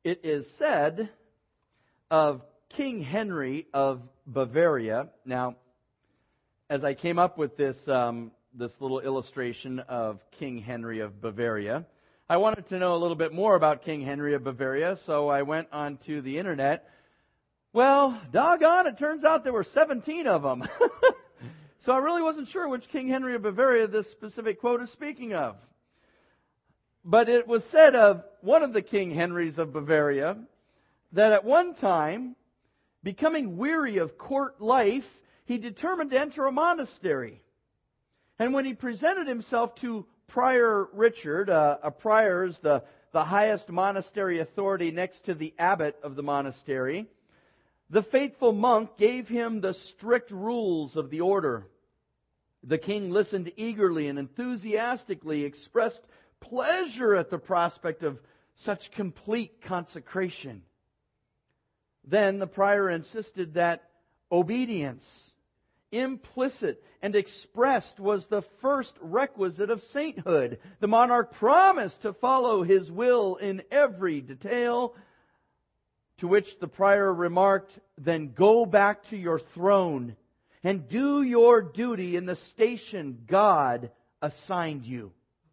It is said of King Henry of Bavaria. Now, as I came up with this little illustration of King Henry of Bavaria, I wanted to know a little bit more about King Henry of Bavaria, so I went onto the internet. Well, doggone, it turns out there were 17 of them. So I really wasn't sure which King Henry of Bavaria this specific quote is speaking of. But it was said of one of the King Henrys of Bavaria that at one time, becoming weary of court life, he determined to enter a monastery. And when he presented himself to Prior Richard, a prior is the highest monastery authority next to the abbot of the monastery, the faithful monk gave him the strict rules of the order. The king listened eagerly and enthusiastically, expressed pleasure at the prospect of such complete consecration. Then the prior insisted that obedience, implicit and expressed, was the first requisite of sainthood. The monarch promised to follow his will in every detail, to which the prior remarked, "Then go back to your throne and do your duty in the station God assigned you."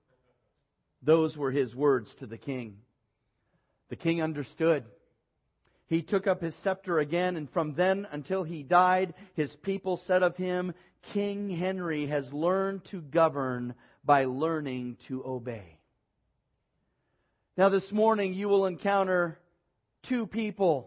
Those were his words to the king. The king understood. He took up his scepter again, and from then until he died, his people said of him, "King Henry has learned to govern by learning to obey." Now this morning you will encounter two people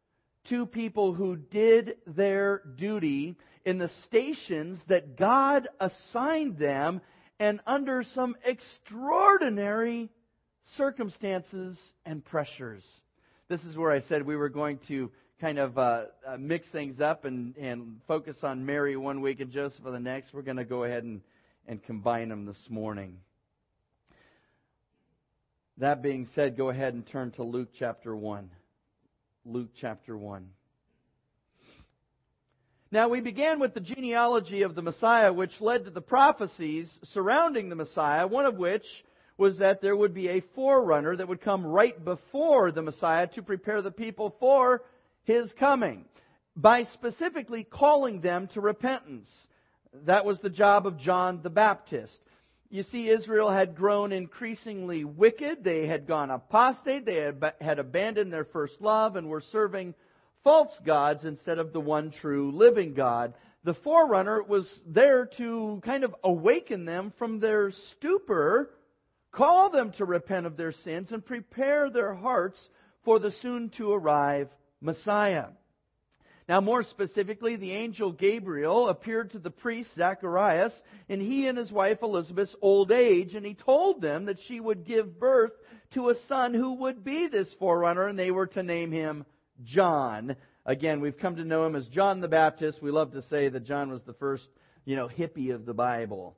who did their duty in the stations that God assigned them, and under some extraordinary circumstances and pressures. This is where I said we were going to kind of mix things up and focus on Mary one week and Joseph the next. We're going to go ahead and combine them this morning. That being said, go ahead and turn to Luke chapter 1. Luke chapter 1. Now, we began with the genealogy of the Messiah, which led to the prophecies surrounding the Messiah, one of which was that there would be a forerunner that would come right before the Messiah to prepare the people for His coming, by specifically calling them to repentance. That was the job of John the Baptist. You see, Israel had grown increasingly wicked. They had gone apostate. They had abandoned their first love and were serving false gods instead of the one true living God. The forerunner was there to kind of awaken them from their stupor, call them to repent of their sins, and prepare their hearts for the soon-to-arrive Messiah. Now, more specifically, the angel Gabriel appeared to the priest Zacharias in he and his wife Elizabeth's old age, and he told them that she would give birth to a son who would be this forerunner, and they were to name him John. Again, we've come to know him as John the Baptist. We love to say that John was the first, hippie of the Bible.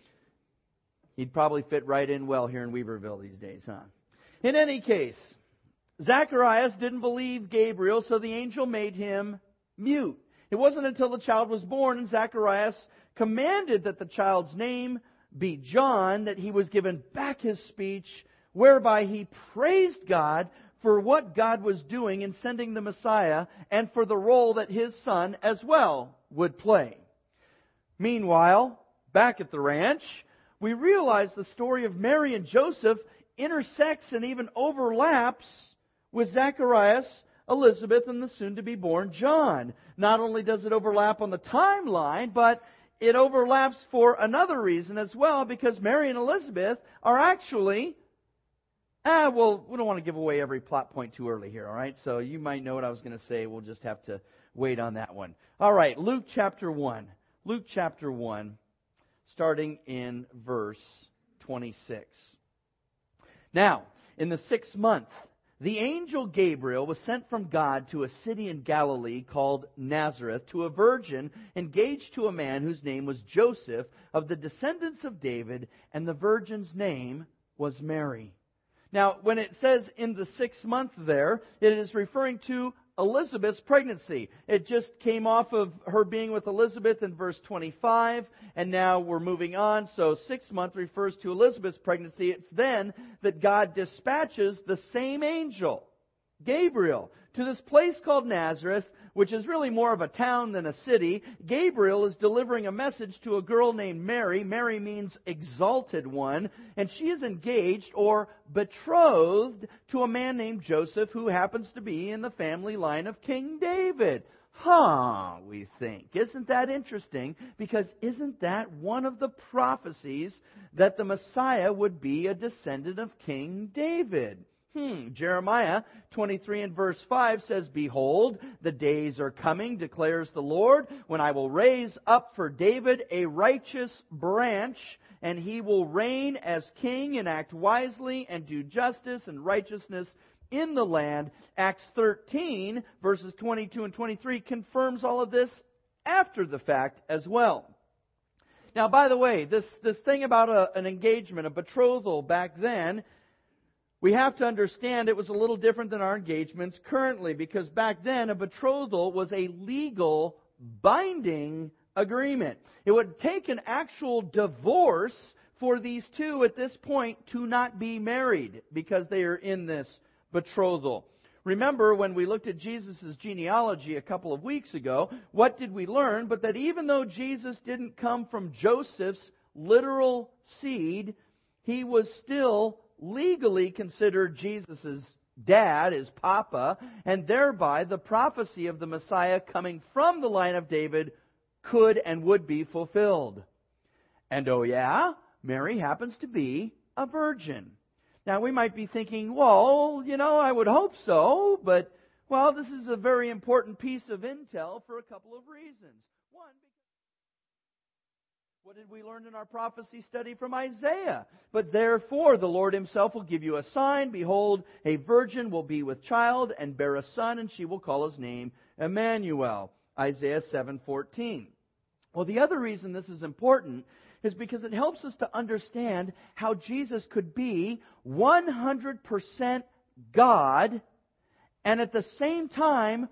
He'd probably fit right in well here in Weaverville these days, huh? In any case, Zacharias didn't believe Gabriel, so the angel made him mute. It wasn't until the child was born and Zacharias commanded that the child's name be John that he was given back his speech, whereby he praised God for what God was doing in sending the Messiah and for the role that his son as well would play. Meanwhile, back at the ranch, we realize the story of Mary and Joseph intersects and even overlaps with Zacharias, Elizabeth, and the soon-to-be-born John. Not only does it overlap on the timeline, but it overlaps for another reason as well, because Mary and Elizabeth are actually... we don't want to give away every plot point too early here, all right? So you might know what I was going to say. We'll just have to wait on that one. All right, Luke chapter 1. Luke chapter 1, starting in verse 26. Now, in the 6th month, the angel Gabriel was sent from God to a city in Galilee called Nazareth to a virgin engaged to a man whose name was Joseph, of the descendants of David, and the virgin's name was Mary. Now, when it says in the 6th month there, it is referring to Elizabeth's pregnancy. It just came off of her being with Elizabeth in verse 25, and now we're moving on. So 6th month refers to Elizabeth's pregnancy. It's then that God dispatches the same angel, Gabriel to this place called Nazareth, which is really more of a town than a city. Gabriel is delivering a message to a girl named Mary. Mary means exalted one. And she is engaged or betrothed to a man named Joseph, who happens to be in the family line of King David. We think. Isn't that interesting? Because isn't that one of the prophecies that the Messiah would be a descendant of King David? Jeremiah 23 and verse 5 says, "Behold, the days are coming, declares the Lord, when I will raise up for David a righteous branch, and he will reign as king and act wisely and do justice and righteousness in the land." Acts 13, verses 22 and 23, confirms all of this after the fact as well. Now, by the way, this thing about an engagement, a betrothal back then, we have to understand it was a little different than our engagements currently, because back then a betrothal was a legal, binding agreement. It would take an actual divorce for these two at this point to not be married because they are in this betrothal. Remember when we looked at Jesus' genealogy a couple of weeks ago, what did we learn? But that even though Jesus didn't come from Joseph's literal seed, he was still legally considered Jesus' dad, his papa, and thereby the prophecy of the Messiah coming from the line of David could and would be fulfilled. And oh yeah, Mary happens to be a virgin. Now we might be thinking, well, I would hope so, but, well, this is a very important piece of intel for a couple of reasons. One, what did we learn in our prophecy study from Isaiah? "But therefore the Lord Himself will give you a sign. Behold, a virgin will be with child and bear a son, and she will call his name Emmanuel." Isaiah 7:14. Well, the other reason this is important is because it helps us to understand how Jesus could be 100% God and at the same time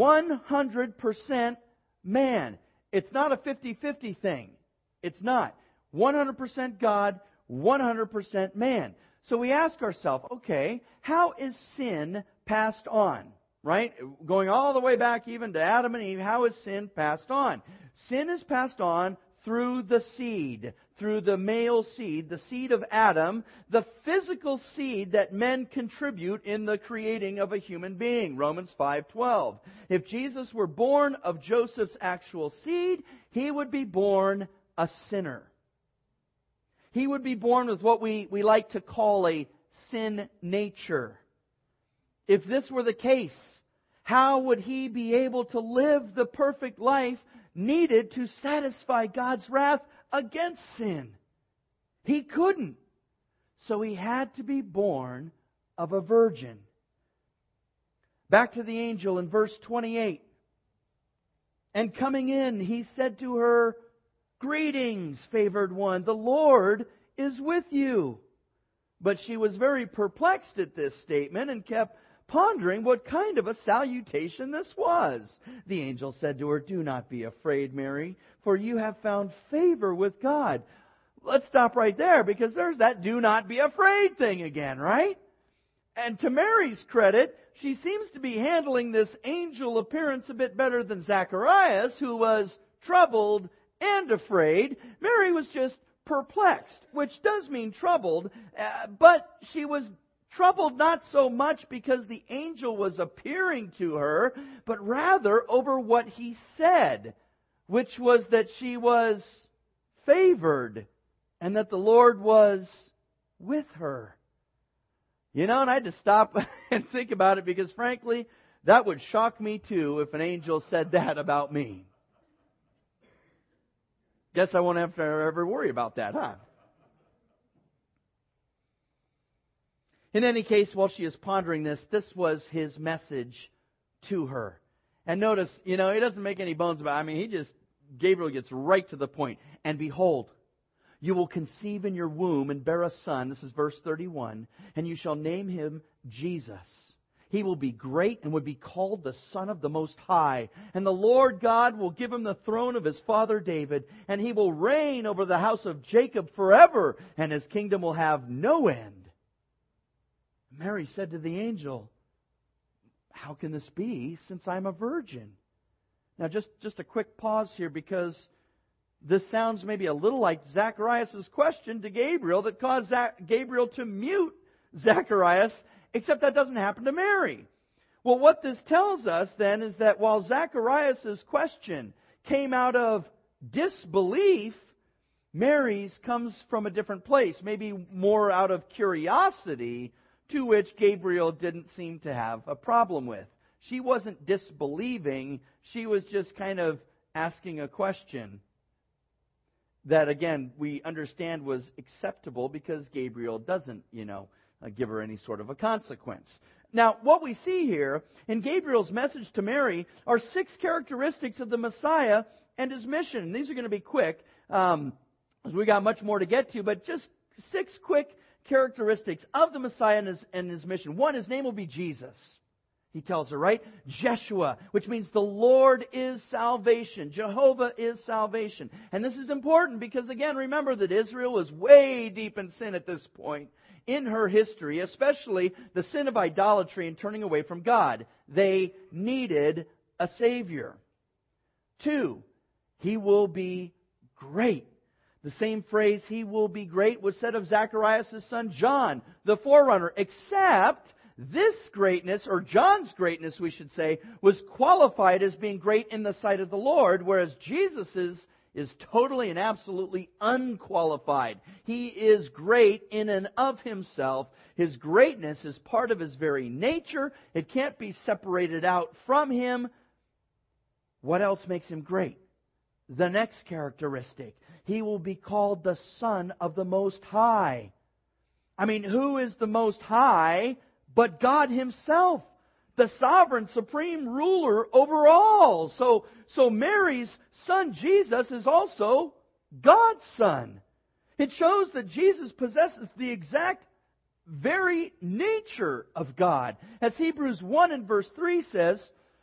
100% man. It's not a 50-50 thing. It's not. 100% God, 100% man. So we ask ourselves, okay, how is sin passed on? Right? Going all the way back even to Adam and Eve, how is sin passed on? Sin is passed on through the seed, through the male seed, the seed of Adam, the physical seed that men contribute in the creating of a human being. Romans 5:12. If Jesus were born of Joseph's actual seed, He would be born a sinner. He would be born with what we like to call a sin nature. If this were the case, how would He be able to live the perfect life needed to satisfy God's wrath against sin? He couldn't. So He had to be born of a virgin. Back to the angel in verse 28. "And coming in, He said to her, 'Greetings, favored one, the Lord is with you.' But she was very perplexed at this statement and kept pondering what kind of a salutation this was. The angel said to her, 'Do not be afraid, Mary, for you have found favor with God.'" Let's stop right there, because there's that "do not be afraid" thing again, right? And to Mary's credit, she seems to be handling this angel appearance a bit better than Zacharias, who was troubled and afraid. Mary was just perplexed, which does mean troubled, but she was troubled not so much because the angel was appearing to her, but rather over what he said, which was that she was favored and that the Lord was with her. And I had to stop and think about it, because frankly, that would shock me too if an angel said that about me. Guess I won't have to ever worry about that, huh? In any case, while she is pondering this was His message to her. And notice, He doesn't make any bones about it. Gabriel gets right to the point. "And behold, you will conceive in your womb and bear a son," this is verse 31, "and you shall name him Jesus. He will be great and will be called the Son of the Most High. And the Lord God will give him the throne of his father David, and he will reign over the house of Jacob forever, and his kingdom will have no end." Mary said to the angel, how can this be since I'm a virgin? Now, just a quick pause here, because this sounds maybe a little like Zacharias' question to Gabriel that caused Gabriel to mute Zacharias, except that doesn't happen to Mary. Well, what this tells us then is that while Zacharias' question came out of disbelief, Mary's comes from a different place, maybe more out of curiosity, to which Gabriel didn't seem to have a problem with. She wasn't disbelieving, she was just kind of asking a question that, again, we understand was acceptable because Gabriel doesn't, give her any sort of a consequence. Now, what we see here in Gabriel's message to Mary are 6 characteristics of the Messiah and His mission. These are going to be quick, because we got much more to get to, but just 6 quick characteristics of the Messiah and His mission. 1, His name will be Jesus. He tells her, right? Jeshua, which means the Lord is salvation. Jehovah is salvation. And this is important because, again, remember that Israel was way deep in sin at this point in her history, especially the sin of idolatry and turning away from God. They needed a Savior. 2, He will be great. The same phrase, He will be great, was said of Zacharias' son John, the forerunner, except this greatness, or John's greatness, we should say, was qualified as being great in the sight of the Lord, whereas Jesus's is totally and absolutely unqualified. He is great in and of Himself. His greatness is part of His very nature. It can't be separated out from Him. What else makes Him great? The next characteristic. He will be called the Son of the Most High. I mean, who is the Most High but God Himself, the sovereign, supreme ruler over all? So Mary's son Jesus is also God's Son. It shows that Jesus possesses the exact very nature of God. As Hebrews 1 and verse 3 says,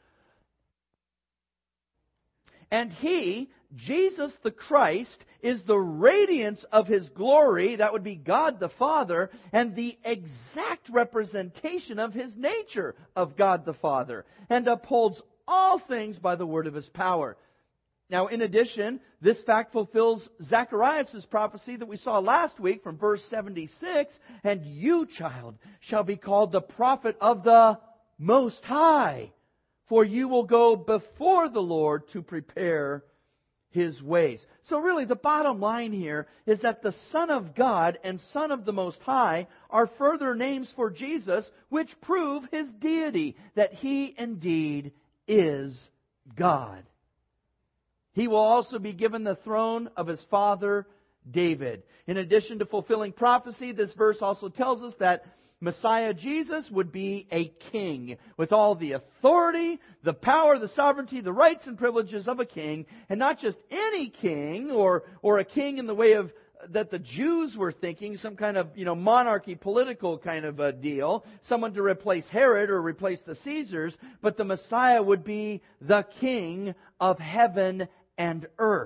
and He, Jesus the Christ, is the radiance of His glory, that would be God the Father, and the exact representation of His nature of God the Father, and upholds all things by the word of His power. Now, in addition, this fact fulfills Zacharias' prophecy that we saw last week from verse 76, and you, child, shall be called the prophet of the Most High, for you will go before the Lord to prepare His ways. So really, the bottom line here is that the Son of God and Son of the Most High are further names for Jesus, which prove His deity, that He indeed is God. He will also be given the throne of His father David. In addition to fulfilling prophecy, this verse also tells us that Messiah Jesus would be a king with all the authority, the power, the sovereignty, the rights and privileges of a king, and not just any king or a king in the way of that the Jews were thinking, some kind of monarchy, political kind of a deal, someone to replace Herod or replace the Caesars, but the Messiah would be the King of heaven and earth.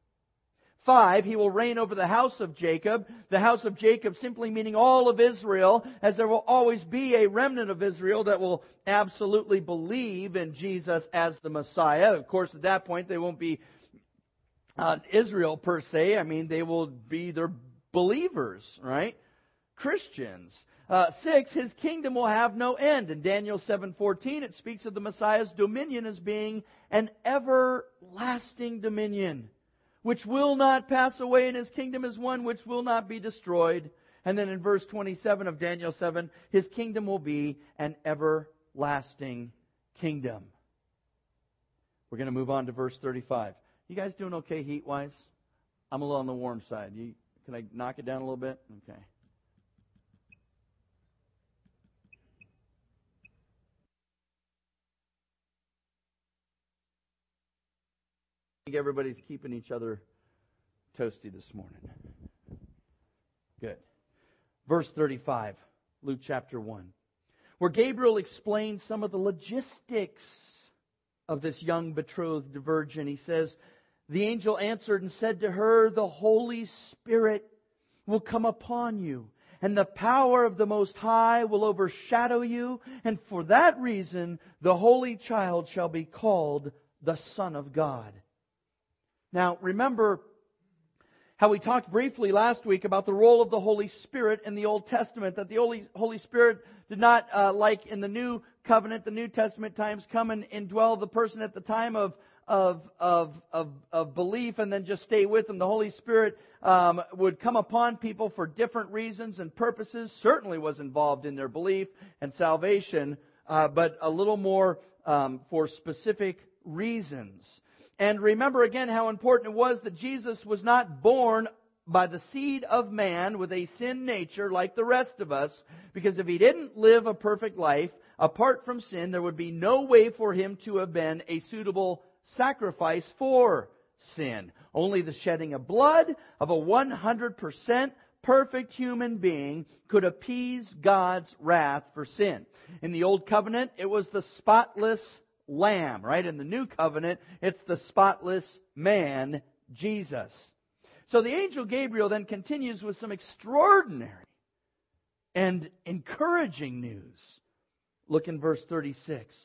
5, He will reign over the house of Jacob. The house of Jacob simply meaning all of Israel, as there will always be a remnant of Israel that will absolutely believe in Jesus as the Messiah. Of course, at that point, they won't be Israel per se. I mean, they will be their believers, right? Christians. 6, His kingdom will have no end. In Daniel 7:14, it speaks of the Messiah's dominion as being an everlasting dominion, which will not pass away, and His kingdom is one which will not be destroyed. And then in verse 27 of Daniel 7, His kingdom will be an everlasting kingdom. We're going to move on to verse 35. You guys doing okay heat-wise? I'm a little on the warm side. Can I knock it down a little bit? Okay. I think everybody's keeping each other toasty this morning. Good. Verse 35, Luke chapter 1, where Gabriel explains some of the logistics of this young betrothed virgin. He says, the angel answered and said to her, the Holy Spirit will come upon you, and the power of the Most High will overshadow you, and for that reason the Holy Child shall be called the Son of God. Now, remember how we talked briefly last week about the role of the Holy Spirit in the Old Testament, that the Holy Spirit did not, like in the New Covenant, the New Testament times, come and indwell the person at the time of belief and then just stay with them. The Holy Spirit would come upon people for different reasons and purposes, certainly was involved in their belief and salvation, but a little more for specific reasons. And remember again how important it was that Jesus was not born by the seed of man with a sin nature like the rest of us, because if He didn't live a perfect life apart from sin, there would be no way for Him to have been a suitable sacrifice for sin. Only the shedding of blood of a 100% perfect human being could appease God's wrath for sin. In the Old Covenant, it was the spotless Lamb, right? In the New Covenant, it's the spotless man, Jesus. So the angel Gabriel then continues with some extraordinary and encouraging news. Look in verse 36.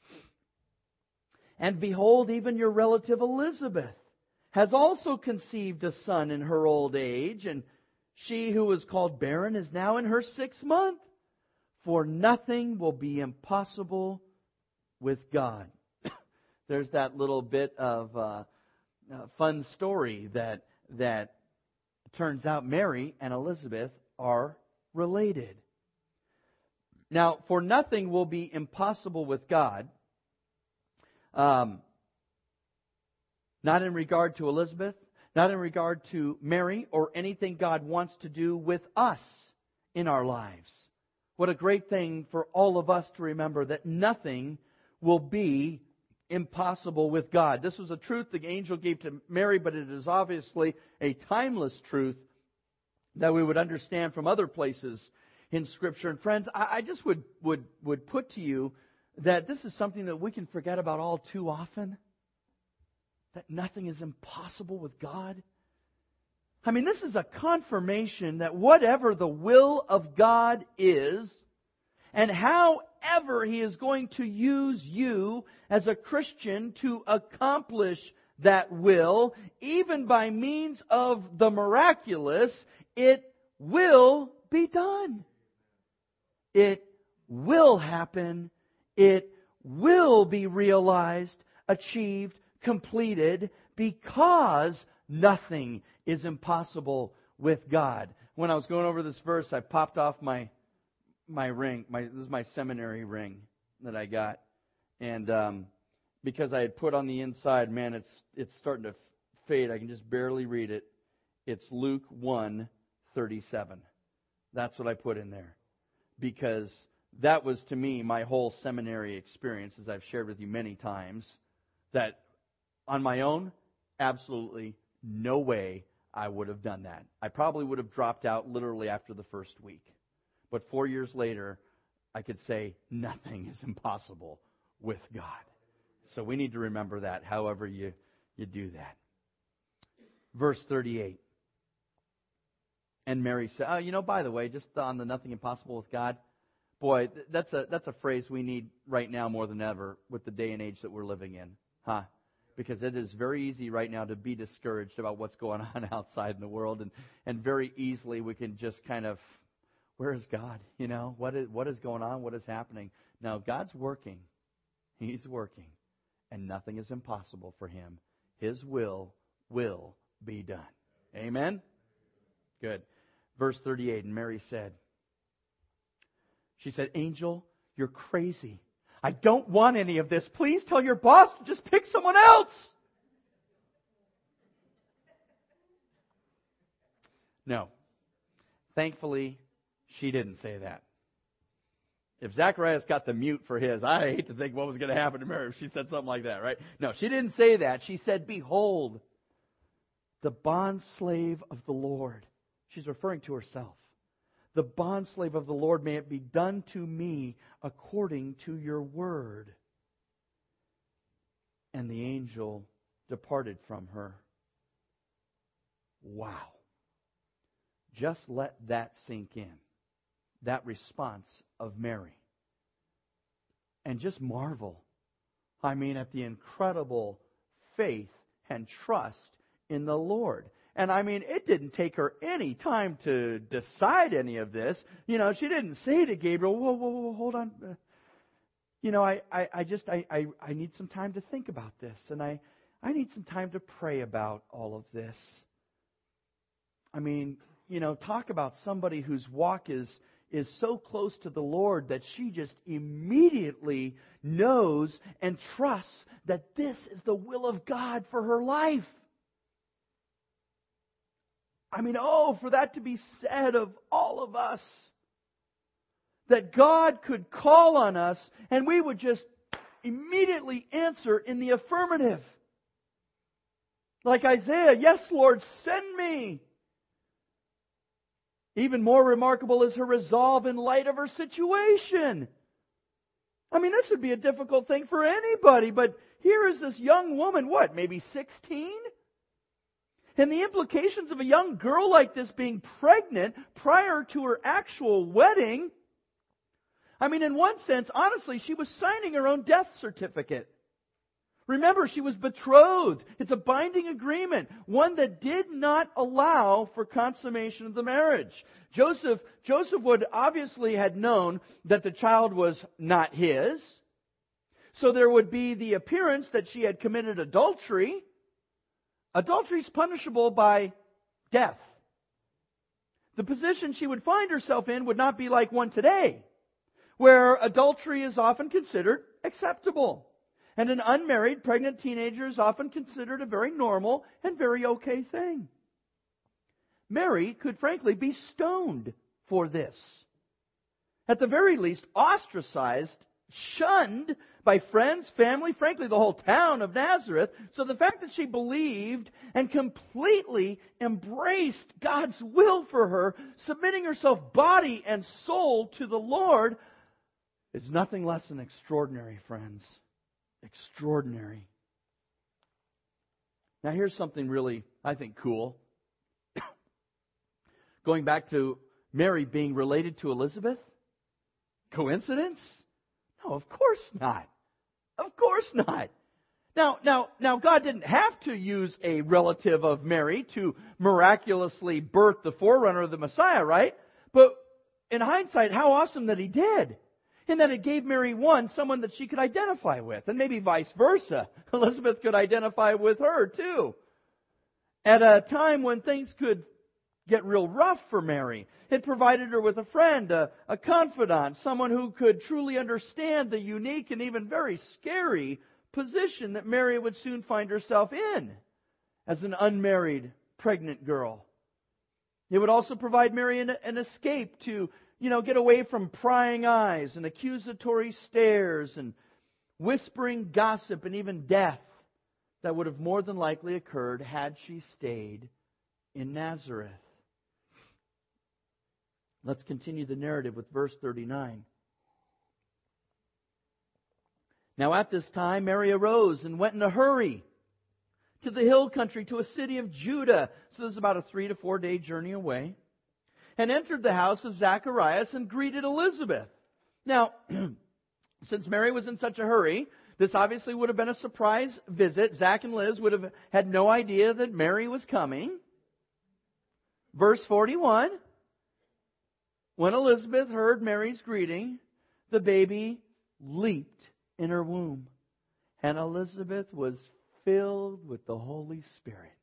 And behold, even your relative Elizabeth has also conceived a son in her old age, and she who was called barren is now in her 6th month. For nothing will be impossible with God. There's that little bit of fun story that turns out Mary and Elizabeth are related. Now, for nothing will be impossible with God. Not in regard to Elizabeth, not in regard to Mary, or anything God wants to do with us in our lives. What a great thing for all of us to remember, that nothing will be impossible with God. This was a truth the angel gave to Mary, but it is obviously a timeless truth that we would understand from other places in Scripture. And friends, I just would put to you that this is something that we can forget about all too often. That nothing is impossible with God. I mean, this is a confirmation that whatever the will of God is, and however He is going to use you as a Christian to accomplish that will, even by means of the miraculous, it will be done. It will happen. It will be realized, achieved, completed, because nothing is impossible with God. When I was going over this verse, I popped off my ring. This is my seminary ring that I got. And because I had put on the inside, man, it's starting to fade. I can just barely read it. It's Luke 1:37. That's what I put in there. Because that was, to me, my whole seminary experience, as I've shared with you many times, that on my own, absolutely no way I would have done that. I probably would have dropped out literally after the first week. But 4 years later, I could say nothing is impossible with God. So we need to remember that, however you do that. Verse 38. And Mary said, by the way, just on the nothing impossible with God, boy, that's a phrase we need right now more than ever with the day and age that we're living in. Huh? Because it is very easy right now to be discouraged about what's going on outside in the world. And very easily we can just kind of, where is God? What is going on? What is happening? Now, God's working. He's working. And nothing is impossible for Him. His will be done. Amen? Good. Verse 38, and Mary said, Angel, you're crazy. I don't want any of this. Please tell your boss to just pick someone else. No. Thankfully, she didn't say that. If Zacharias got the mute for his, I hate to think what was going to happen to Mary if she said something like that, right? No, she didn't say that. She said, behold, the bondslave of the Lord. She's referring to herself. The bondslave of the Lord, may it be done to me according to your word. And the angel departed from her. Wow. Just let that sink in. that response of Mary. And just marvel, at the incredible faith and trust in the Lord. And it didn't take her any time to decide any of this. She didn't say to Gabriel, whoa, hold on. I need some time to think about this. And I need some time to pray about all of this. Talk about somebody whose walk is so close to the Lord that she just immediately knows and trusts that this is the will of God for her life. For that to be said of all of us. That God could call on us and we would just immediately answer in the affirmative. Like Isaiah, yes, Lord, send me. Even more remarkable is her resolve in light of her situation. This would be a difficult thing for anybody, but here is this young woman, maybe 16? And the implications of a young girl like this being pregnant prior to her actual wedding, in one sense, honestly, she was signing her own death certificate. Remember, she was betrothed. It's a binding agreement, one that did not allow for consummation of the marriage. Joseph would obviously had known that the child was not his. So there would be the appearance that she had committed adultery. Adultery is punishable by death. The position she would find herself in would not be like one today, where adultery is often considered acceptable. And an unmarried pregnant teenager is often considered a very normal and very okay thing. Mary could frankly be stoned for this. At the very least, ostracized, shunned by friends, family, frankly the whole town of Nazareth. So the fact that she believed and completely embraced God's will for her, submitting herself body and soul to the Lord, is nothing less than extraordinary, friends. Extraordinary. Now here's something really, I think, cool. Going back to Mary being related to Elizabeth. Coincidence? No, of course not. Of course not. Now, God didn't have to use a relative of Mary to miraculously birth the forerunner of the Messiah, right? But in hindsight, how awesome that He did. In that it gave Mary, someone that she could identify with. And maybe vice versa. Elizabeth could identify with her too. At a time when things could get real rough for Mary, it provided her with a friend, a confidant, someone who could truly understand the unique and even very scary position that Mary would soon find herself in as an unmarried pregnant girl. It would also provide Mary an escape to get away from prying eyes and accusatory stares and whispering gossip and even death that would have more than likely occurred had she stayed in Nazareth. Let's continue the narrative with verse 39. Now at this time Mary arose and went in a hurry to the hill country, to a city of Judah. So this is about a 3 to 4 day journey away. And entered the house of Zacharias and greeted Elizabeth. Now, since Mary was in such a hurry, this obviously would have been a surprise visit. Zach and Liz would have had no idea that Mary was coming. Verse 41. When Elizabeth heard Mary's greeting, the baby leaped in her womb. And Elizabeth was filled with the Holy Spirit.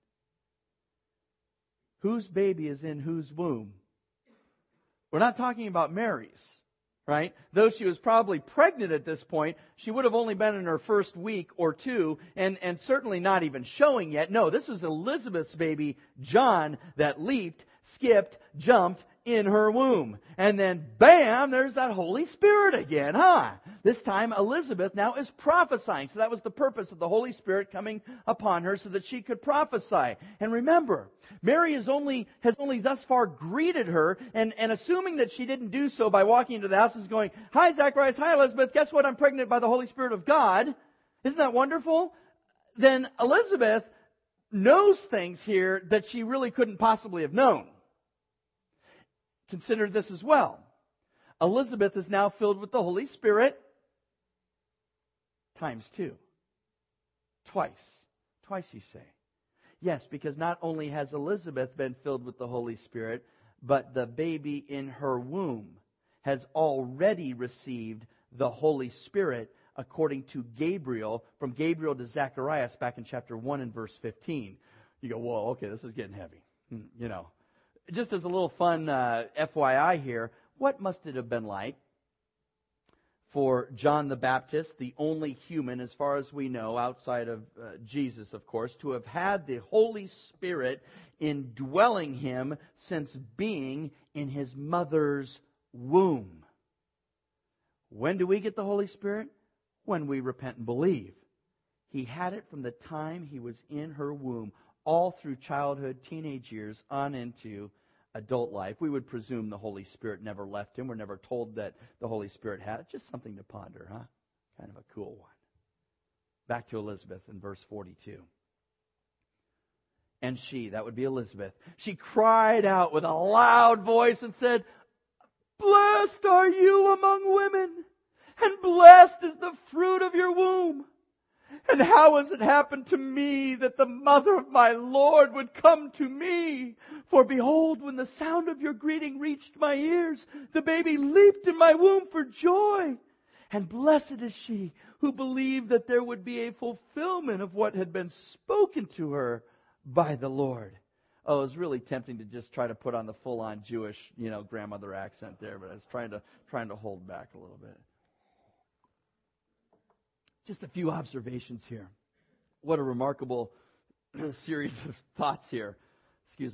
Whose baby is in whose womb? We're not talking about Mary's, right? Though she was probably pregnant at this point, she would have only been in her first week or two, and certainly not even showing yet. No, this was Elizabeth's baby, John, that leaped, skipped, jumped in her womb. And then, bam, there's that Holy Spirit again, huh? This time, Elizabeth now is prophesying. So that was the purpose of the Holy Spirit coming upon her so that she could prophesy. And remember, Mary has only thus far greeted her, and assuming that she didn't do so by walking into the house and going, "Hi, Zacharias, hi, Elizabeth, guess what? I'm pregnant by the Holy Spirit of God." Isn't that wonderful? Then Elizabeth knows things here that she really couldn't possibly have known. Consider this as well. Elizabeth is now filled with the Holy Spirit times 2. Twice. Twice, you say. Yes, because not only has Elizabeth been filled with the Holy Spirit, but the baby in her womb has already received the Holy Spirit according to Gabriel, from Gabriel to Zacharias back in chapter 1 and verse 15. You go, whoa, okay, this is getting heavy. You know, just as a little fun FYI here, what must it have been like for John the Baptist, the only human, as far as we know, outside of Jesus, of course, to have had the Holy Spirit indwelling him since being in his mother's womb? When do we get the Holy Spirit? When we repent and believe. He had it from the time he was in her womb, all through childhood, teenage years, on into adult life. We would presume the Holy Spirit never left him. We're never told that the Holy Spirit had it. Just something to ponder, huh? Kind of a cool one. Back to Elizabeth in verse 42. And she, that would be Elizabeth, she cried out with a loud voice and said, "Blessed are you among women, and blessed is the fruit of your womb. And how has it happened to me that the mother of my Lord would come to me? For behold, when the sound of your greeting reached my ears, the baby leaped in my womb for joy. And blessed is she who believed that there would be a fulfillment of what had been spoken to her by the Lord." Oh, it was really tempting to just try to put on the full-on Jewish, grandmother accent there, but I was trying to hold back a little bit. Just a few observations here. What a remarkable series of thoughts here. Excuse me.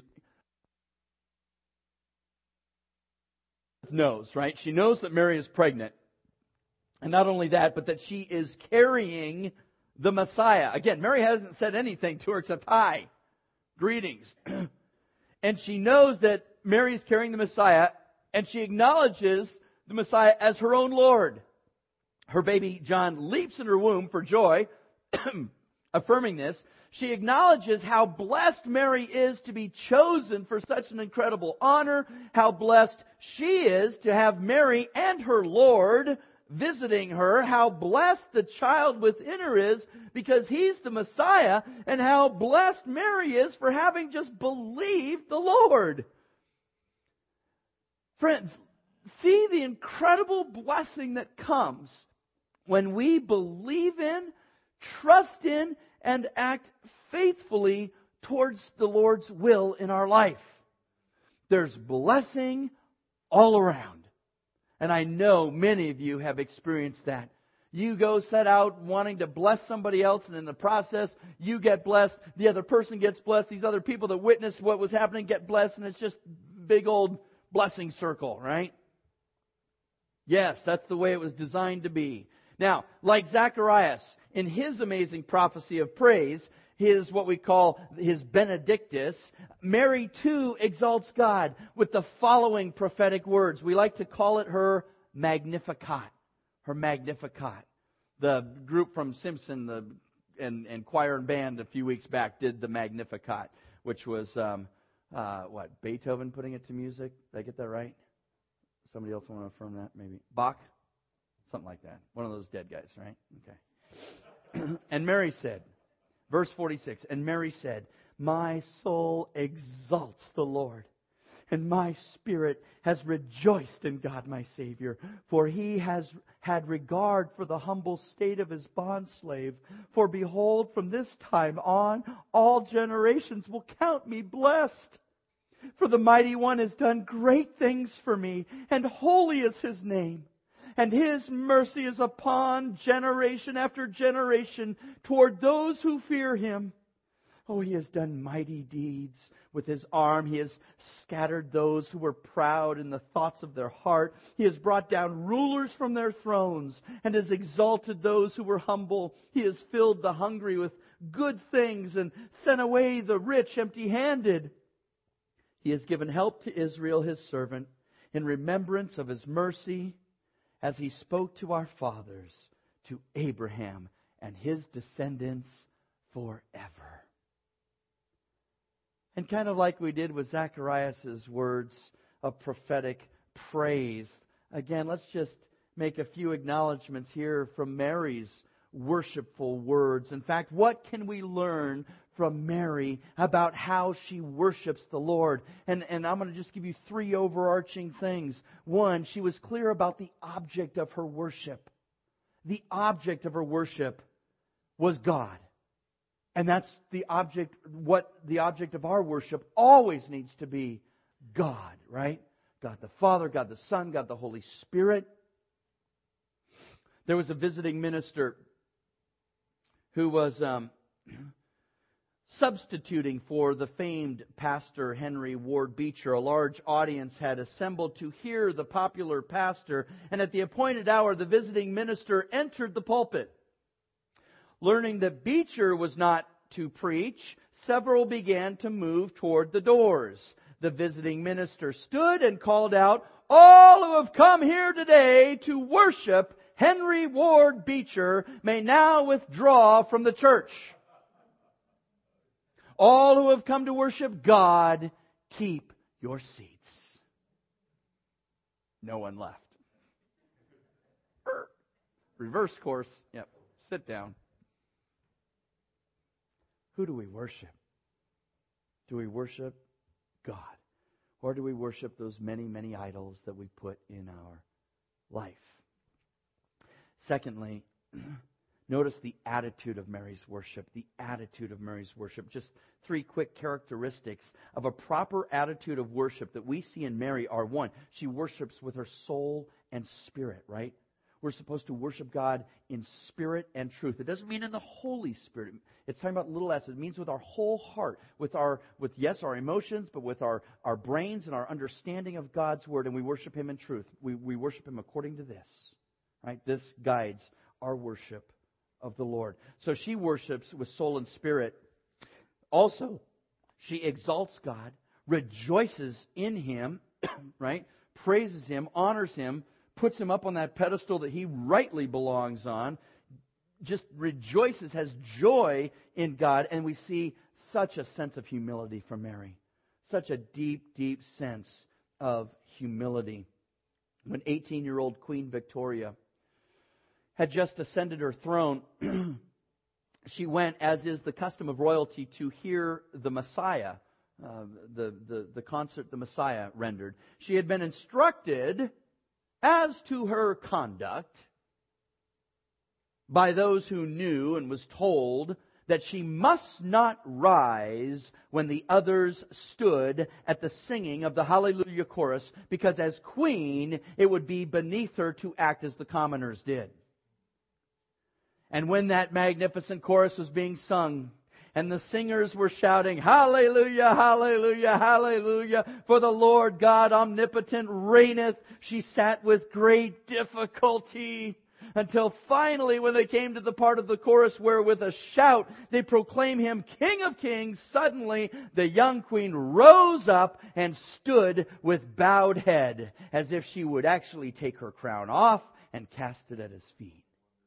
Knows, right? She knows that Mary is pregnant. And not only that, but that she is carrying the Messiah. Again, Mary hasn't said anything to her except, "Hi, greetings." And she knows that Mary is carrying the Messiah, and she acknowledges the Messiah as her own Lord. Her baby John leaps in her womb for joy, affirming this. She acknowledges how blessed Mary is to be chosen for such an incredible honor, how blessed she is to have Mary and her Lord visiting her, how blessed the child within her is because he's the Messiah, and how blessed Mary is for having just believed the Lord. Friends, see the incredible blessing that comes when we believe in, trust in, and act faithfully towards the Lord's will in our life. There's blessing all around. And I know many of you have experienced that. You go set out wanting to bless somebody else, and in the process, you get blessed. The other person gets blessed. These other people that witnessed what was happening get blessed, and it's just big old blessing circle, right? Yes, that's the way it was designed to be. Now, like Zacharias, in his amazing prophecy of praise, his what we call his Benedictus, Mary too exalts God with the following prophetic words. We like to call it her Magnificat. Her Magnificat. The group from Simpson and choir and band a few weeks back did the Magnificat, which was, Beethoven putting it to music? Did I get that right? Somebody else want to affirm that? Maybe. Bach? Something like that. One of those dead guys, right? Okay. And Mary said, verse 46, and Mary said, "My soul exalts the Lord, and my spirit has rejoiced in God my Savior, for He has had regard for the humble state of His bondslave. For behold, from this time on, all generations will count me blessed. For the Mighty One has done great things for me, and holy is His name. And His mercy is upon generation after generation toward those who fear Him. Oh, He has done mighty deeds. With His arm He has scattered those who were proud in the thoughts of their heart. He has brought down rulers from their thrones and has exalted those who were humble. He has filled the hungry with good things and sent away the rich empty-handed. He has given help to Israel, His servant, in remembrance of His mercy, as He spoke to our fathers, to Abraham and his descendants forever." And kind of like we did with Zacharias' words of prophetic praise, again, let's just make a few acknowledgments here from Mary's worshipful words. In fact, what can we learn from Mary about how she worships the Lord? And I'm going to just give you three overarching things. One, she was clear about the object of her worship. The object of her worship was God. And that's what the object of our worship always needs to be: God, right? God the Father, God the Son, God the Holy Spirit. There was a visiting minister who was substituting for the famed pastor Henry Ward Beecher. A large audience had assembled to hear the popular pastor, and at the appointed hour, the visiting minister entered the pulpit. Learning that Beecher was not to preach, several began to move toward the doors. The visiting minister stood and called out, "All who have come here today to worship Henry Ward Beecher may now withdraw from the church. All who have come to worship God, keep your seats." No one left. Reverse course. Yep. Sit down. Who do we worship? Do we worship God? Or do we worship those many, many idols that we put in our life? Secondly, notice the attitude of Mary's worship. The attitude of Mary's worship. Just three quick characteristics of a proper attitude of worship that we see in Mary are: one, she worships with her soul and spirit, right? We're supposed to worship God in spirit and truth. It doesn't mean in the Holy Spirit. It's talking about little s. It means with our whole heart, with our emotions, but with our brains and our understanding of God's Word, and we worship Him in truth. We worship Him according to this. Right? This guides our worship of the Lord. So she worships with soul and spirit. Also, she exalts God, rejoices in Him, right? Praises Him, honors Him, puts Him up on that pedestal that He rightly belongs on, just rejoices, has joy in God, and we see such a sense of humility from Mary. Such a deep, deep sense of humility. When 18-year-old Queen Victoria had just ascended her throne, she went, as is the custom of royalty, to hear the Messiah, the concert the Messiah rendered. She had been instructed as to her conduct by those who knew, and was told that she must not rise when the others stood at the singing of the Hallelujah chorus, because as queen, it would be beneath her to act as the commoners did. And when that magnificent chorus was being sung, and the singers were shouting, "Hallelujah, hallelujah, hallelujah, for the Lord God omnipotent reigneth," she sat with great difficulty, until finally, when they came to the part of the chorus where with a shout they proclaim Him King of Kings, suddenly the young queen rose up and stood with bowed head, as if she would actually take her crown off and cast it at His feet.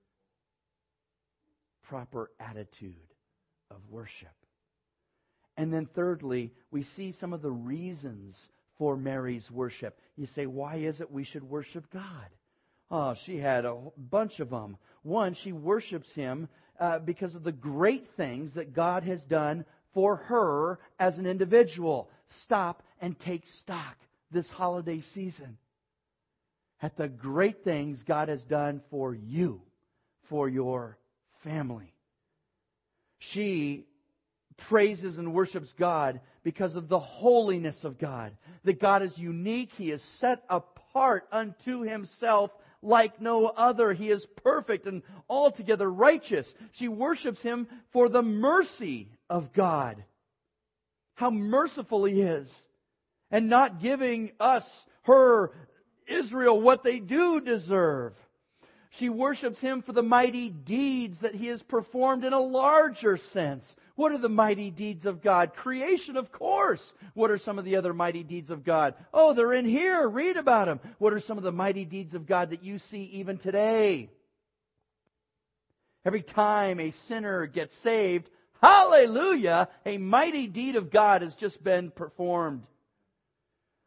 Proper attitude of worship. And then thirdly, we see some of the reasons for Mary's worship. You say, why is it we should worship God? Oh, she had a bunch of them. One, she worships Him because of the great things that God has done for her as an individual. Stop and take stock this holiday season at the great things God has done for you, for your family. She praises and worships God because of the holiness of God. That God is unique. He is set apart unto Himself like no other. He is perfect and altogether righteous. She worships Him for the mercy of God. How merciful He is. And not giving us, her, Israel, what they do deserve. She worships Him for the mighty deeds that He has performed in a larger sense. What are the mighty deeds of God? Creation, of course. What are some of the other mighty deeds of God? Oh, they're in here. Read about them. What are some of the mighty deeds of God that you see even today? Every time a sinner gets saved, hallelujah, a mighty deed of God has just been performed.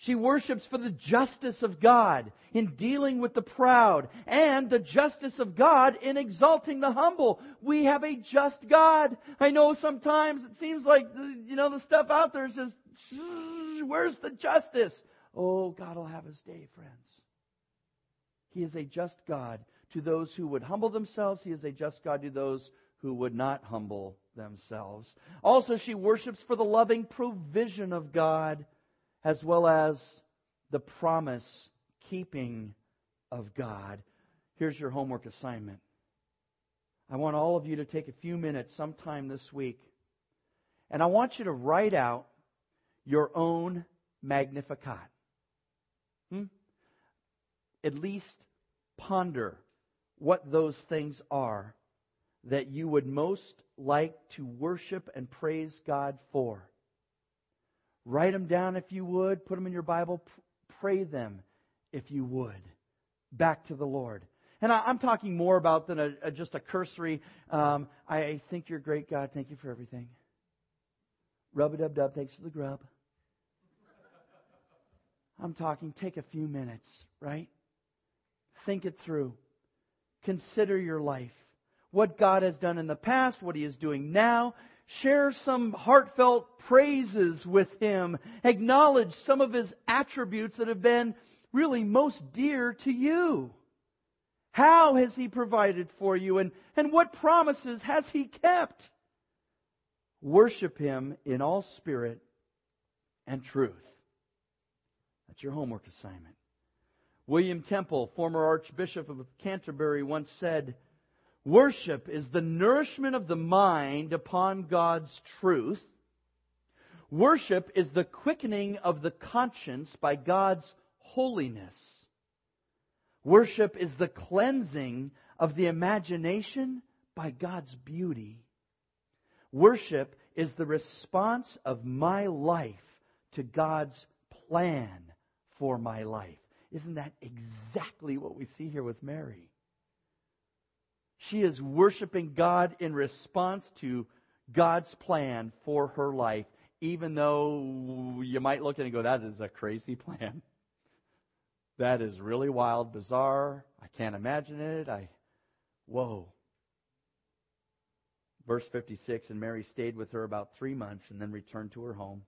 She worships for the justice of God in dealing with the proud and the justice of God in exalting the humble. We have a just God. I know sometimes it seems like, the stuff out there is just, where's the justice? Oh, God will have His day, friends. He is a just God to those who would humble themselves. He is a just God to those who would not humble themselves. Also, she worships for the loving provision of God, as well as the promise-keeping of God. Here's your homework assignment. I want all of you to take a few minutes sometime this week, and I want you to write out your own Magnificat. At least ponder what those things are that you would most like to worship and praise God for. Write them down if you would. Put them in your Bible. Pray them if you would. Back to the Lord. And I'm talking more about than just a cursory, I think you're great, God. Thank you for everything. Rub-a-dub-dub. Thanks for the grub. I'm talking, take a few minutes, right? Think it through. Consider your life. What God has done in the past, what He is doing now. Share some heartfelt praises with Him. Acknowledge some of His attributes that have been really most dear to you. How has He provided for you? And what promises has He kept? Worship Him in all spirit and truth. That's your homework assignment. William Temple, former Archbishop of Canterbury, once said, "Worship is the nourishment of the mind upon God's truth. Worship is the quickening of the conscience by God's holiness. Worship is the cleansing of the imagination by God's beauty. Worship is the response of my life to God's plan for my life." Isn't that exactly what we see here with Mary? She is worshiping God in response to God's plan for her life, even though you might look at it and go, that is a crazy plan. That is really wild, bizarre. I can't imagine it. Whoa. Verse 56, and Mary stayed with her about 3 months and then returned to her home.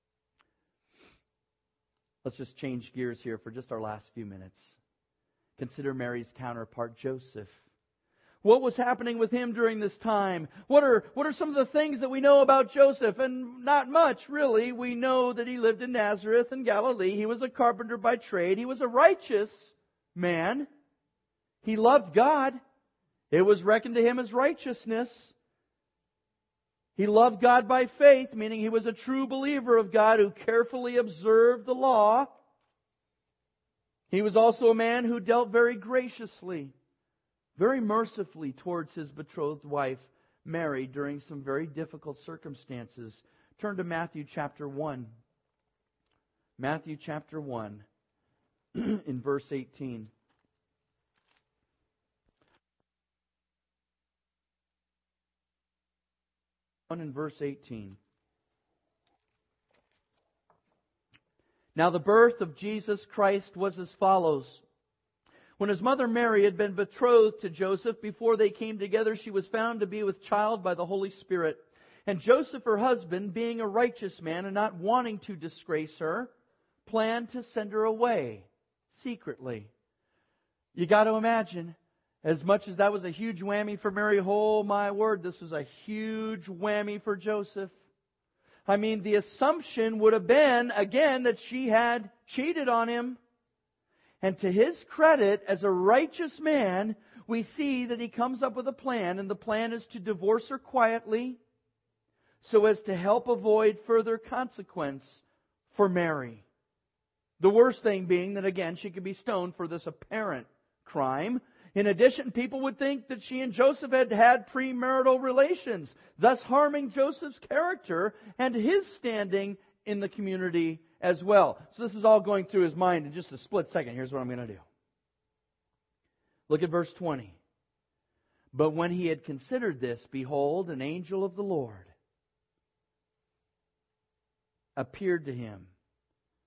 Let's just change gears here for just our last few minutes. Consider Mary's counterpart, Joseph. What was happening with him during this time? What are some of the things that we know about Joseph? And not much, really. We know that he lived in Nazareth in Galilee. He was a carpenter by trade. He was a righteous man. He loved God. It was reckoned to him as righteousness. He loved God by faith, meaning he was a true believer of God who carefully observed the law. He was also a man who dealt very graciously, very mercifully towards his betrothed wife, Mary, during some very difficult circumstances. Turn to Matthew chapter 1. Matthew chapter 1 in verse 18. In verse 18. Now the birth of Jesus Christ was as follows. When his mother Mary had been betrothed to Joseph, before they came together, she was found to be with child by the Holy Spirit. And Joseph, her husband, being a righteous man and not wanting to disgrace her, planned to send her away secretly. You got to imagine, as much as that was a huge whammy for Mary, oh my word, this was a huge whammy for Joseph. I mean, the assumption would have been, again, that she had cheated on him. And to his credit, as a righteous man, we see that he comes up with a plan, and the plan is to divorce her quietly so as to help avoid further consequence for Mary. The worst thing being that, again, she could be stoned for this apparent crime. In addition, people would think that she and Joseph had had premarital relations, thus harming Joseph's character and his standing in the community as well. So this is all going through his mind in just a split second. Here's what I'm going to do. Look at verse 20. But when he had considered this, behold, an angel of the Lord appeared to him.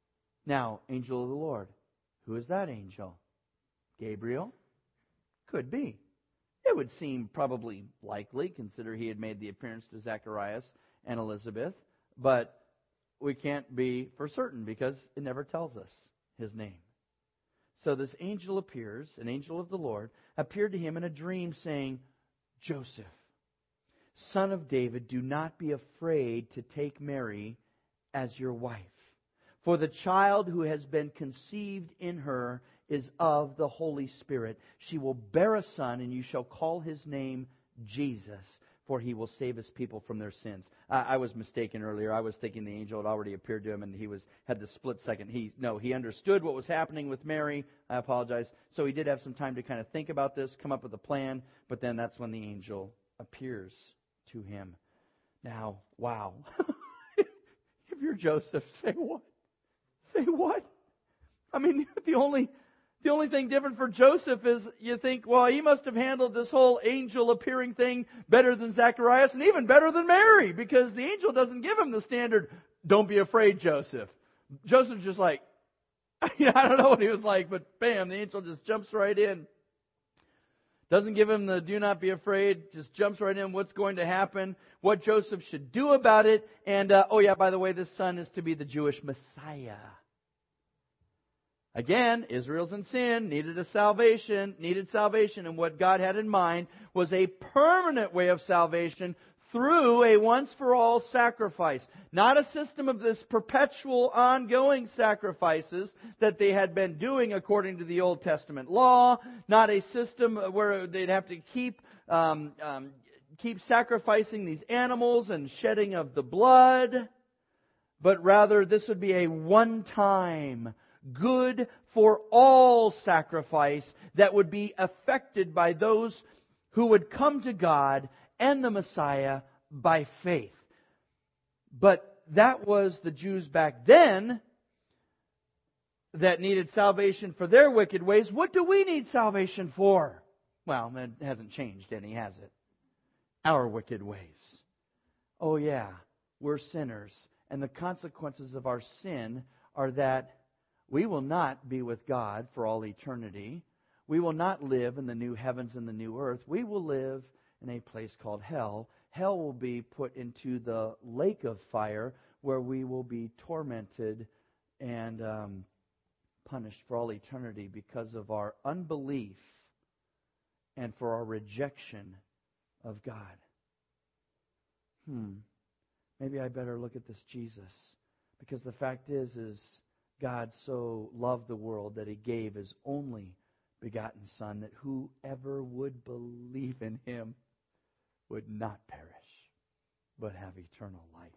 Now, angel of the Lord. Who is that angel? Gabriel? Could be. It would seem probably likely, consider he had made the appearance to Zacharias and Elizabeth. But we can't be for certain because it never tells us his name. So this angel appears, an angel of the Lord, appeared to him in a dream saying, Joseph, son of David, do not be afraid to take Mary as your wife. For the child who has been conceived in her is of the Holy Spirit. She will bear a son, and you shall call his name Jesus, for he will save his people from their sins. I was mistaken earlier. I was thinking the angel had already appeared to him, and he had the split second. He understood what was happening with Mary. I apologize. So he did have some time to kind of think about this, come up with a plan, but then that's when the angel appears to him. Now, wow. If you're Joseph, say what? Say what? I mean, the only thing different for Joseph is you think, well, he must have handled this whole angel appearing thing better than Zacharias and even better than Mary, because the angel doesn't give him the standard, don't be afraid, Joseph. Joseph's just like, I don't know what he was like, but bam, the angel just jumps right in. Doesn't give him the do not be afraid, just jumps right in what's going to happen, what Joseph should do about it, and, by the way, this son is to be the Jewish Messiah. Again, Israel's in sin, needed salvation, and what God had in mind was a permanent way of salvation through a once-for-all sacrifice. Not a system of this perpetual, ongoing sacrifices that they had been doing according to the Old Testament law. Not a system where they'd have to keep sacrificing these animals and shedding of the blood. But rather, this would be a one-time, good for all sacrifice that would be effected by those who would come to God and the Messiah by faith. But that was the Jews back then that needed salvation for their wicked ways. What do we need salvation for? Well, it hasn't changed any, has it? Our wicked ways. Oh yeah, we're sinners. And the consequences of our sin are that we will not be with God for all eternity. We will not live in the new heavens and the new earth. We will live in a place called hell. Hell will be put into the lake of fire where we will be tormented and punished for all eternity because of our unbelief and for our rejection of God. Maybe I better look at this Jesus, because the fact is God so loved the world that He gave His only begotten Son, that whoever would believe in Him would not perish, but have eternal life.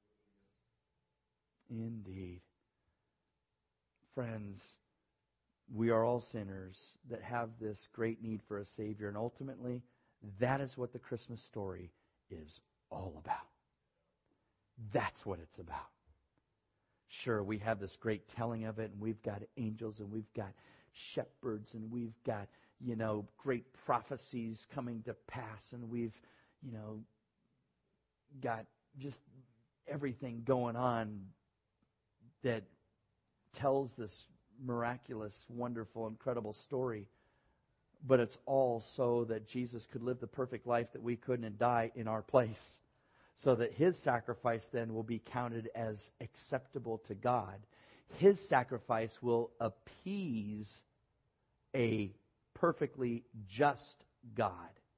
Indeed. Friends, we are all sinners that have this great need for a Savior, and ultimately, that is what the Christmas story is all about. That's what it's about. Sure, we have this great telling of it, and we've got angels, and we've got shepherds, and we've got, great prophecies coming to pass, and we've, got just everything going on that tells this miraculous, wonderful, incredible story. But it's all so that Jesus could live the perfect life that we couldn't and die in our place, so that His sacrifice then will be counted as acceptable to God. His sacrifice will appease a perfectly just God.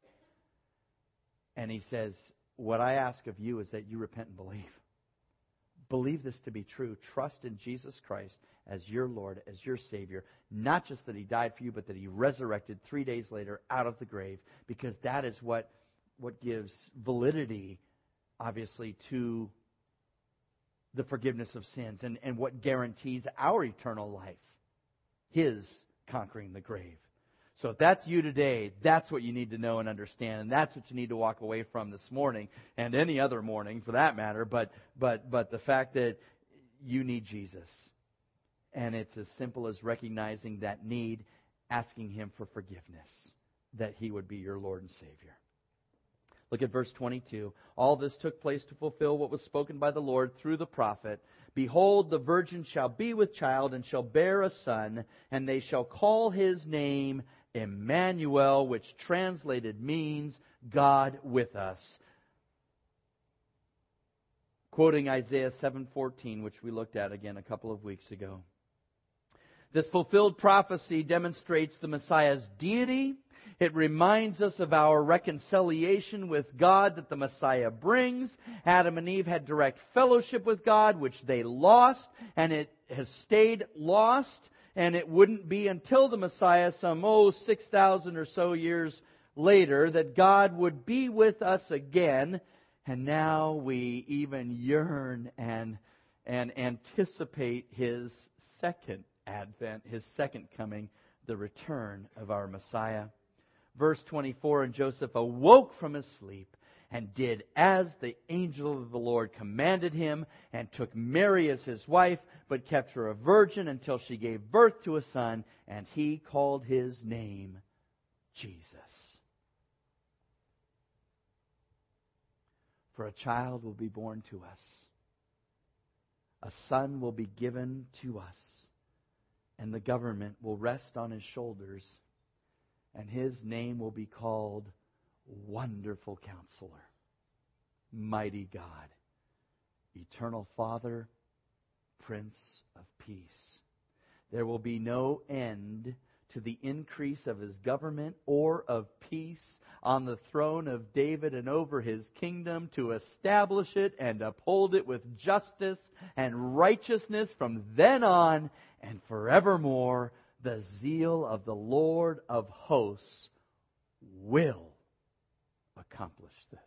And He says, what I ask of you is that you repent and believe. Believe this to be true. Trust in Jesus Christ as your Lord, as your Savior. Not just that He died for you, but that He resurrected 3 days later out of the grave. Because that is what gives validity, obviously, to the forgiveness of sins. And what guarantees our eternal life. His conquering the grave. So if that's you today, that's what you need to know and understand, and that's what you need to walk away from this morning, and any other morning for that matter, but the fact that you need Jesus. And it's as simple as recognizing that need, asking Him for forgiveness, that He would be your Lord and Savior. Look at verse 22. All this took place to fulfill what was spoken by the Lord through the prophet. Behold, the virgin shall be with child and shall bear a son, and they shall call his name Emmanuel, which translated means God with us. Quoting Isaiah 7:14, which we looked at again a couple of weeks ago. This fulfilled prophecy demonstrates the Messiah's deity. It reminds us of our reconciliation with God that the Messiah brings. Adam and Eve had direct fellowship with God, which they lost, and it has stayed lost. And it wouldn't be until the Messiah, some 6,000 or so years later, that God would be with us again. And now we even yearn and anticipate His second advent, His second coming, the return of our Messiah. Verse 24, and Joseph awoke from his sleep and did as the angel of the Lord commanded him, and took Mary as his wife, but kept her a virgin until she gave birth to a son, and he called his name Jesus. For a child will be born to us. A son will be given to us, and the government will rest on his shoulders, and his name will be called Wonderful Counselor, Mighty God, Eternal Father, Prince of Peace. There will be no end to the increase of his government or of peace on the throne of David and over his kingdom, to establish it and uphold it with justice and righteousness from then on and forevermore. The zeal of the Lord of hosts will accomplish this.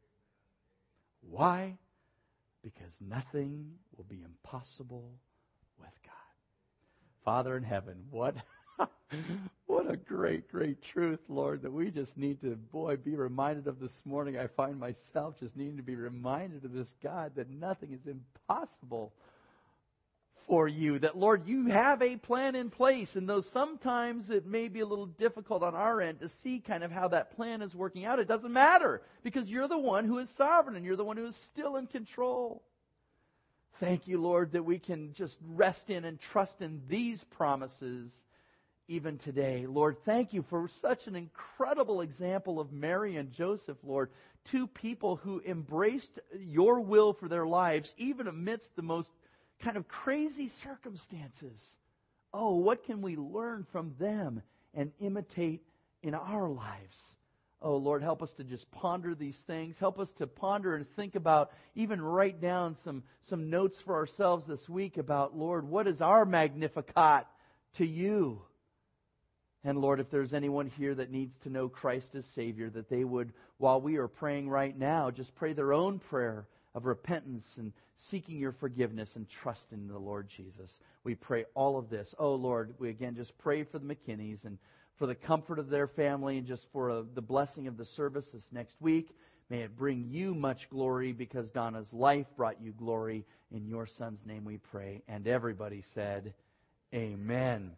Why? Because nothing will be impossible with God. Father in heaven, what a great, great truth, Lord, that we just need to, be reminded of this morning. I find myself just needing to be reminded of this God, that nothing is impossible for you. That, Lord, you have a plan in place, and though sometimes it may be a little difficult on our end to see kind of how that plan is working out, it doesn't matter, because you're the one who is sovereign, and you're the one who is still in control. Thank you, Lord, that we can just rest in and trust in these promises even today. Lord, thank you for such an incredible example of Mary and Joseph, Lord. Two people who embraced your will for their lives, even amidst the most kind of crazy circumstances. Oh, what can we learn from them and imitate in our lives? Oh, Lord, help us to just ponder these things. Help us to ponder and think about, even write down some notes for ourselves this week about, Lord, what is our Magnificat to you? And Lord, if there's anyone here that needs to know Christ as Savior, that they would, while we are praying right now, just pray their own prayer of repentance and seeking your forgiveness and trust in the Lord Jesus. We pray all of this. Oh, Lord, we again just pray for the McKinneys and for the comfort of their family, and just for the blessing of the service this next week. May it bring you much glory, because Donna's life brought you glory. In your Son's name we pray. And everybody said, Amen.